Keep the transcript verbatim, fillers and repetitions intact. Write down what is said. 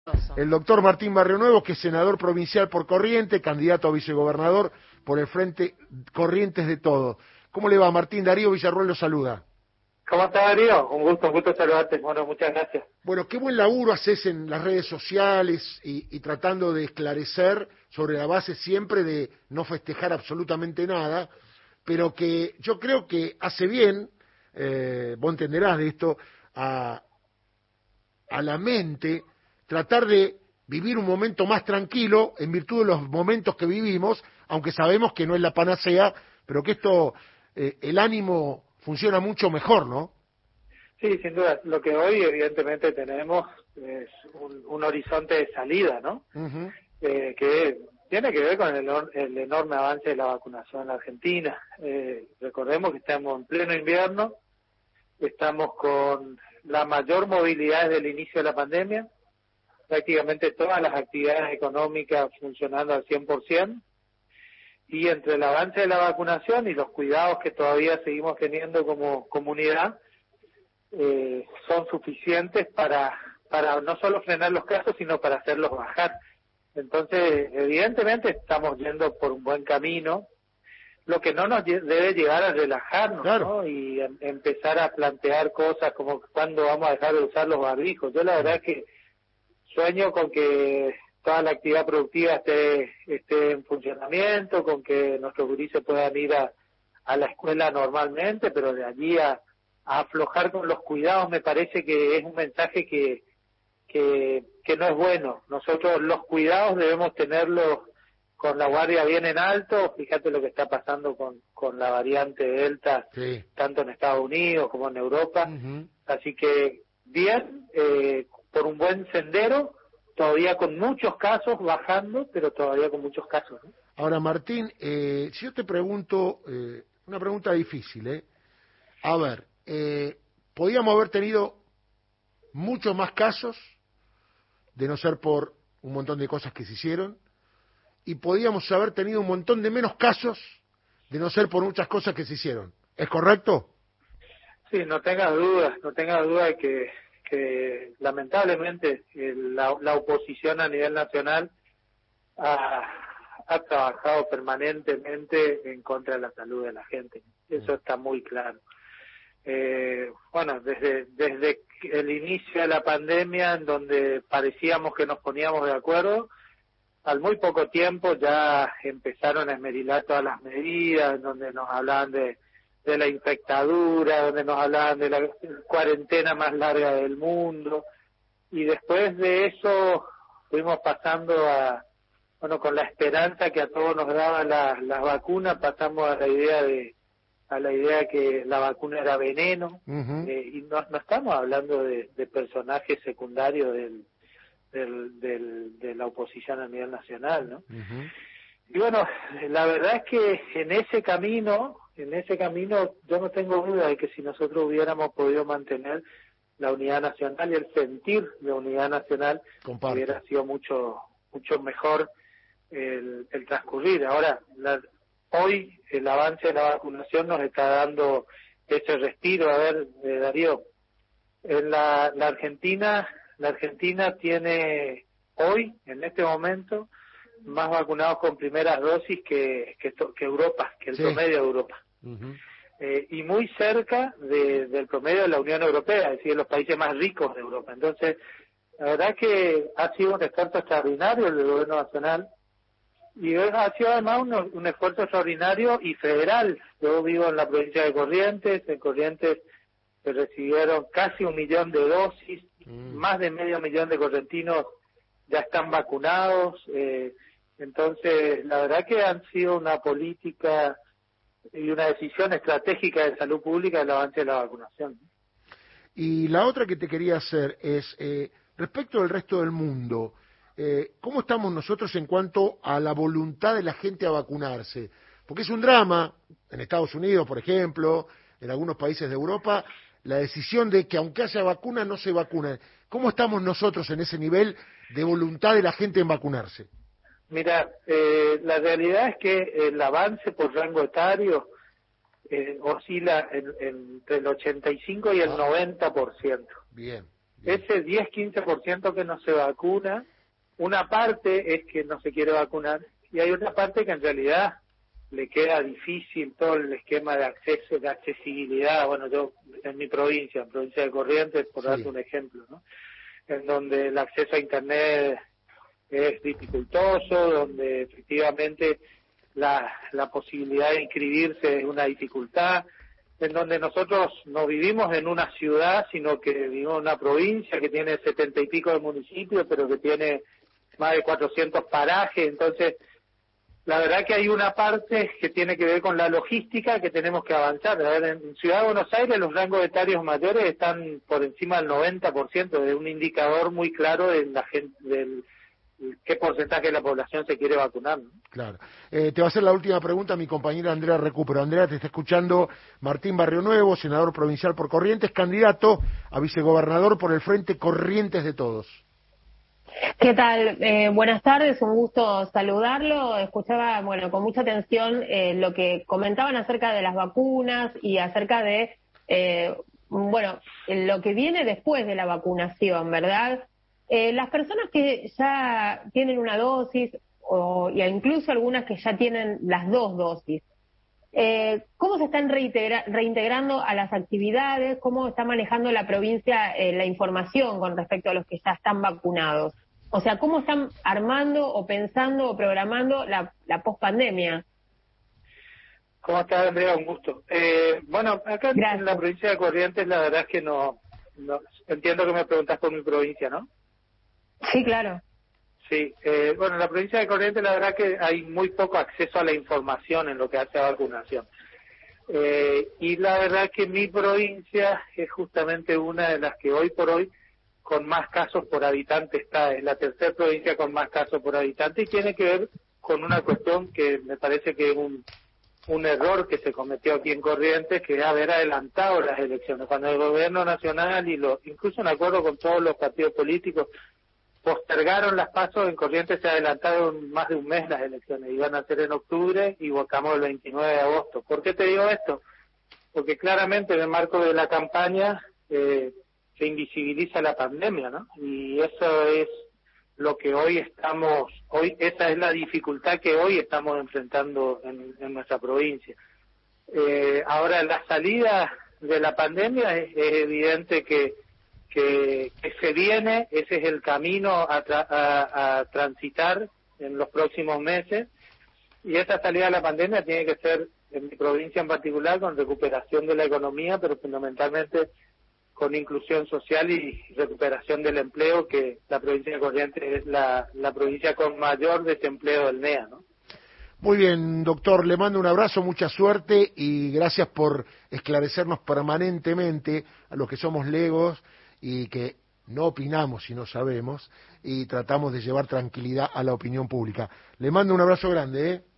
El doctor Martín Barrionuevo, que es senador provincial por Corrientes, candidato a vicegobernador por el Frente Corrientes de Todo. ¿Cómo le va, Martín? Darío Villarruel lo saluda. ¿Cómo está, Darío? Un gusto, un gusto saludarte. Bueno, muchas gracias. Bueno, qué buen laburo haces en las redes sociales y, y tratando de esclarecer sobre la base siempre de no festejar absolutamente nada, pero que yo creo que hace bien, eh, vos entenderás de esto, a, a la mente tratar de vivir un momento más tranquilo en virtud de los momentos que vivimos, aunque sabemos que no es la panacea, pero que esto, eh, el ánimo funciona mucho mejor, ¿no? Sí, sin duda. Lo que hoy evidentemente tenemos es un, un horizonte de salida, ¿no? Uh-huh. Eh, que tiene que ver con el, el enorme avance de la vacunación en la Argentina. Eh, recordemos que estamos en pleno invierno, estamos con la mayor movilidad desde el inicio de la pandemia, prácticamente todas las actividades económicas funcionando al cien por ciento, y entre el avance de la vacunación y los cuidados que todavía seguimos teniendo como comunidad, eh, son suficientes para, para no solo frenar los casos, sino para hacerlos bajar. Entonces, evidentemente estamos yendo por un buen camino, lo que no nos debe llegar a relajarnos, claro, ¿no? Y a, empezar a plantear cosas como cuándo vamos a dejar de usar los barbijos. Yo la verdad es que sueño con que toda la actividad productiva esté, esté en funcionamiento, con que nuestros gurises puedan ir a, a la escuela normalmente, pero de allí a, a aflojar con los cuidados me parece que es un mensaje que, que, que no es bueno. Nosotros los cuidados debemos tenerlos con la guardia bien en alto. Fíjate lo que está pasando con, con la variante Delta, sí, tanto en Estados Unidos como en Europa. Uh-huh. Así que bien, eh, por un buen sendero, todavía con muchos casos bajando, pero todavía con muchos casos, ¿no? Ahora, Martín, eh, si yo te pregunto, eh, una pregunta difícil, ¿eh? A ver, eh, podíamos haber tenido muchos más casos, de no ser por un montón de cosas que se hicieron, y podíamos haber tenido un montón de menos casos, de no ser por muchas cosas que se hicieron. ¿Es correcto? Sí, no tengas dudas, no tengas duda de que, que lamentablemente el, la, la oposición a nivel nacional ha, ha trabajado permanentemente en contra de la salud de la gente. Eso está muy claro. Eh, bueno, desde, desde el inicio de la pandemia, en donde parecíamos que nos poníamos de acuerdo, al muy poco tiempo ya empezaron a esmerilar todas las medidas, en donde nos hablaban de, de la infectadura, donde nos hablaban de la cuarentena más larga del mundo, y después de eso fuimos pasando a, bueno, con la esperanza que a todos nos daban las la vacunas, pasamos a la idea de a la idea que la vacuna era veneno, Uh-huh. eh, y no, no estamos hablando de, de personajes secundarios del, del, del, de la oposición a nivel nacional, ¿no? Uh-huh. Y bueno, la verdad es que en ese camino, en ese camino yo no tengo duda de que si nosotros hubiéramos podido mantener la unidad nacional y el sentir de unidad nacional, Comparto. hubiera sido mucho mucho mejor el, el transcurrir. Ahora, la, hoy el avance de la vacunación nos está dando ese respiro. A ver, eh, Darío, en la, la Argentina, la Argentina tiene hoy, en este momento, más vacunados con primeras dosis que, que, que Europa, que el Sí. promedio de Europa. Uh-huh. Eh, y muy cerca de, del promedio de la Unión Europea, es decir, de los países más ricos de Europa. Entonces, la verdad es que ha sido un esfuerzo extraordinario el del gobierno nacional, y ha sido además un, un esfuerzo extraordinario y federal. Yo vivo en la provincia de Corrientes, en Corrientes se recibieron casi un millón de dosis, mm. más de medio millón de correntinos ya están vacunados, eh, entonces la verdad que han sido una política y una decisión estratégica de salud pública el avance de la vacunación. Y la otra que te quería hacer es, eh, respecto del resto del mundo, eh, ¿cómo estamos nosotros en cuanto a la voluntad de la gente a vacunarse? Porque es un drama, en Estados Unidos, por ejemplo, en algunos países de Europa, la decisión de que aunque haya vacuna, no se vacunan. ¿Cómo estamos nosotros en ese nivel de voluntad de la gente en vacunarse? Mira, eh, la realidad es que el avance por rango etario eh, oscila en, en, entre el ochenta y cinco y el ah. noventa por ciento. Bien. Ese diez a quince por ciento que no se vacuna, una parte es que no se quiere vacunar y hay otra parte que en realidad le queda difícil todo el esquema de acceso, de accesibilidad. Bueno, yo en mi provincia, en provincia de Corrientes, por sí. darte un ejemplo, ¿no? En donde el acceso a Internet es dificultoso, donde efectivamente la, la posibilidad de inscribirse es una dificultad, en donde nosotros no vivimos en una ciudad, sino que vivimos en una provincia que tiene setenta y pico de municipios, pero que tiene más de cuatrocientos parajes. Entonces, la verdad que hay una parte que tiene que ver con la logística que tenemos que avanzar. A ver, en Ciudad de Buenos Aires los rangos etarios mayores están por encima del noventa por ciento, de un indicador muy claro de la gente, del qué porcentaje de la población se quiere vacunar, ¿no? Claro. Eh, te va a hacer la última pregunta mi compañera Andrea Recupero. Andrea, te está escuchando Martín Barrio Nuevo, senador provincial por Corrientes, candidato a vicegobernador por el Frente Corrientes de Todos. ¿Qué tal? Eh, buenas tardes, un gusto saludarlo. Escuchaba, bueno, con mucha atención eh, lo que comentaban acerca de las vacunas y acerca de, eh, bueno, lo que viene después de la vacunación, ¿verdad? Eh, las personas que ya tienen una dosis, o y incluso algunas que ya tienen las dos dosis, eh, ¿cómo se están reintegra reintegrando a las actividades? ¿Cómo está manejando la provincia eh, la información con respecto a los que ya están vacunados? O sea, ¿cómo están armando o pensando o programando la, la pospandemia? ¿Cómo estás, Andrea? Un gusto. Eh, bueno, acá Gracias. En la provincia de Corrientes la verdad es que no, no... Entiendo que me preguntas por mi provincia, ¿no? Sí, claro. Sí, eh, bueno, en la provincia de Corrientes la verdad que hay muy poco acceso a la información en lo que hace a vacunación. Eh, y la verdad que mi provincia es justamente una de las que hoy por hoy con más casos por habitante está, es la tercera provincia con más casos por habitante y tiene que ver con una cuestión que me parece que es un, un error que se cometió aquí en Corrientes, que es haber adelantado las elecciones. Cuando el gobierno nacional y los, incluso en acuerdo con todos los partidos políticos, postergaron las pasos, en Corrientes se adelantaron más de un mes las elecciones, iban a ser en octubre y votamos el veintinueve de agosto. ¿Por qué te digo esto? Porque claramente en el marco de la campaña eh, se invisibiliza la pandemia, ¿no? Y eso es lo que hoy estamos, hoy esa es la dificultad que hoy estamos enfrentando en, en nuestra provincia. Eh, ahora, la salida de la pandemia es, es evidente que Que, que se viene, ese es el camino a, tra a, a transitar en los próximos meses, y esa salida de la pandemia tiene que ser, en mi provincia en particular, con recuperación de la economía, pero fundamentalmente con inclusión social y recuperación del empleo, que la provincia de Corrientes es la, la provincia con mayor desempleo del N E A, ¿no? Muy bien, doctor, le mando un abrazo, mucha suerte y gracias por esclarecernos permanentemente a los que somos legos y que no opinamos si no sabemos, y tratamos de llevar tranquilidad a la opinión pública. Le mando un abrazo grande, ¿eh?